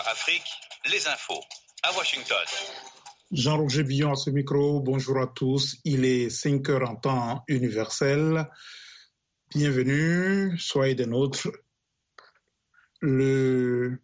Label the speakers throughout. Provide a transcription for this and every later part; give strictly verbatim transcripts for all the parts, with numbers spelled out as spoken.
Speaker 1: Afrique, les infos à Washington.
Speaker 2: Jean-Roger Billon à ce micro, bonjour à tous. Il est cinq heures en temps universel. Bienvenue, soyez des nôtres. Le...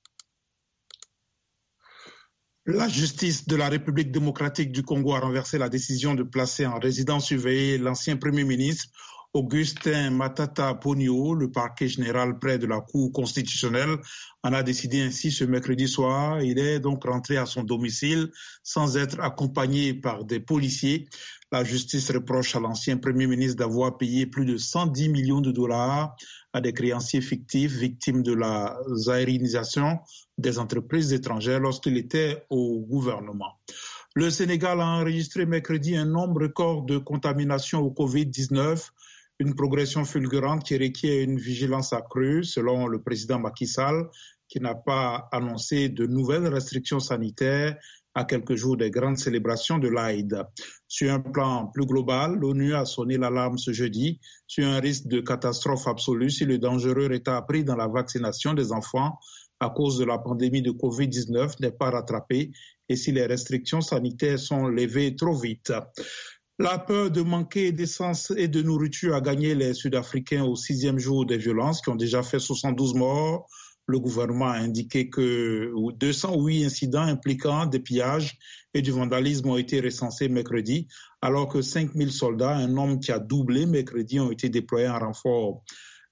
Speaker 2: La justice de la République démocratique du Congo a renversé la décision de placer en résidence surveillée l'ancien Premier ministre Augustin Matata Ponyo. Le parquet général près de la Cour constitutionnelle en a décidé ainsi ce mercredi soir. Il est donc rentré à son domicile sans être accompagné par des policiers. La justice reproche à l'ancien Premier ministre d'avoir payé plus de cent dix millions de dollars à des créanciers fictifs victimes de la zaïrisation des entreprises étrangères lorsqu'il était au gouvernement. Le Sénégal a enregistré mercredi un nombre record de contaminations au covid dix-neuf, une progression fulgurante qui requiert une vigilance accrue, selon le président Macky Sall, qui n'a pas annoncé de nouvelles restrictions sanitaires à quelques jours des grandes célébrations de l'Aïd. Sur un plan plus global, l'ONU a sonné l'alarme ce jeudi sur un risque de catastrophe absolue si le dangereux retard pris dans la vaccination des enfants à cause de la pandémie de covid dix-neuf n'est pas rattrapé et si les restrictions sanitaires sont levées trop vite. La peur de manquer d'essence et de nourriture a gagné les Sud-Africains au sixième jour des violences qui ont déjà fait soixante-douze morts. Le gouvernement a indiqué que deux cent huit incidents impliquant des pillages et du vandalisme ont été recensés mercredi, alors que cinq mille soldats, un nombre qui a doublé mercredi, ont été déployés en renfort.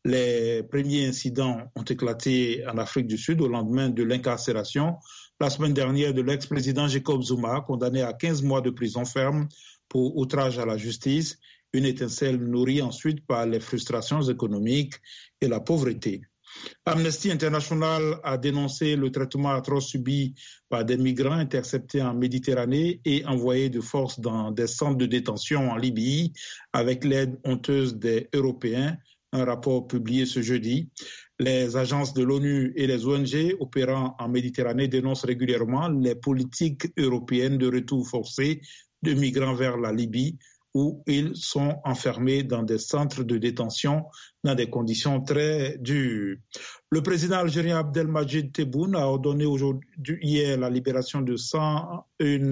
Speaker 2: Les premiers incidents ont éclaté en Afrique du Sud au lendemain de l'incarcération la semaine dernière de l'ex-président Jacob Zuma, condamné à quinze mois de prison ferme pour outrage à la justice, une étincelle nourrie ensuite par les frustrations économiques et la pauvreté. Amnesty International a dénoncé le traitement atroce subi par des migrants interceptés en Méditerranée et envoyés de force dans des centres de détention en Libye avec l'aide honteuse des Européens. Un rapport publié ce jeudi. Les agences de l'ONU et les O N G opérant en Méditerranée dénoncent régulièrement les politiques européennes de retour forcé de migrants vers la Libye, où ils sont enfermés dans des centres de détention dans des conditions très dures. Le président algérien Abdelmadjid Tebboune a ordonné aujourd'hui, hier la libération de cent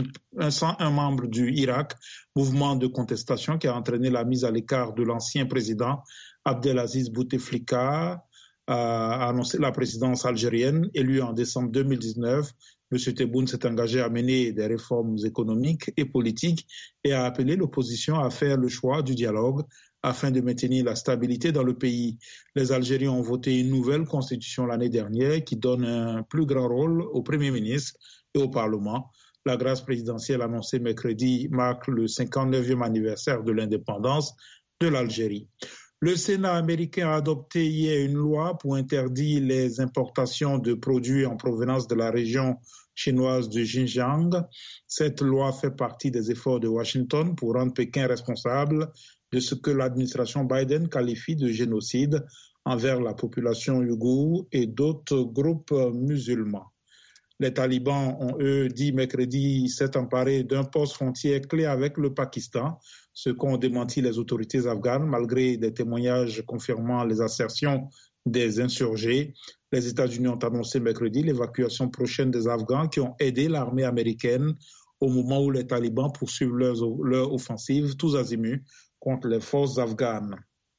Speaker 2: un membres du Irak, mouvement de contestation qui a entraîné la mise à l'écart de l'ancien président Abdelaziz Bouteflika, a annoncé la présidence algérienne, élue en décembre deux mille dix-neuf. M. Tebboune s'est engagé à mener des réformes économiques et politiques et a appelé l'opposition à faire le choix du dialogue afin de maintenir la stabilité dans le pays. Les Algériens ont voté une nouvelle constitution l'année dernière qui donne un plus grand rôle au Premier ministre et au Parlement. La grâce présidentielle annoncée mercredi marque le cinquante-neuvième anniversaire de l'indépendance de l'Algérie. Le Sénat américain a adopté hier une loi pour interdire les importations de produits en provenance de la région chinoise du Xinjiang. Cette loi fait partie des efforts de Washington pour rendre Pékin responsable de ce que l'administration Biden qualifie de génocide envers la population ouïghour et d'autres groupes musulmans. Les talibans ont, eux, dit mercredi s'être emparés d'un poste frontière clé avec le Pakistan, ce qu'ont démenti les autorités afghanes, malgré des témoignages confirmant les assertions des insurgés. Les États-Unis ont annoncé mercredi l'évacuation prochaine des Afghans qui ont aidé l'armée américaine au moment où les talibans poursuivent leur, leur offensive tous azimuts contre les forces afghanes.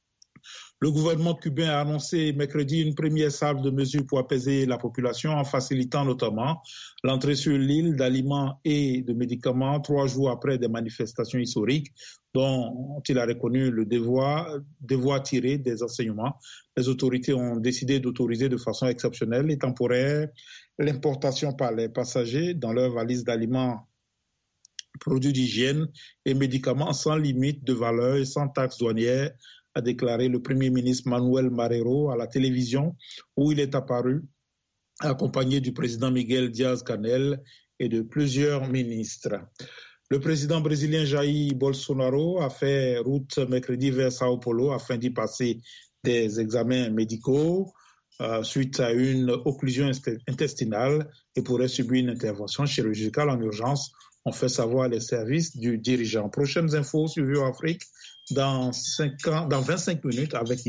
Speaker 2: Le gouvernement cubain a annoncé mercredi une première salve de mesures pour apaiser la population en facilitant notamment l'entrée sur l'île d'aliments et de médicaments trois jours après des manifestations historiques dont il a reconnu le devoir, devoir tirer des enseignements. Les autorités ont décidé d'autoriser de façon exceptionnelle et temporaire l'importation par les passagers dans leurs valises d'aliments, produits d'hygiène et médicaments sans limite de valeur et sans taxe douanière, a déclaré le Premier ministre Manuel Marrero à la télévision, où il est apparu accompagné du président Miguel Diaz-Canel et de plusieurs ministres. Le président brésilien Jair Bolsonaro a fait route mercredi vers Sao Paulo afin d'y passer des examens médicaux euh, suite à une occlusion intestinale et pourrait subir une intervention chirurgicale en urgence, ont fait savoir les services du dirigeant. Prochaines infos sur Vue Afrique dans, cinq ans, dans vingt-cinq minutes avec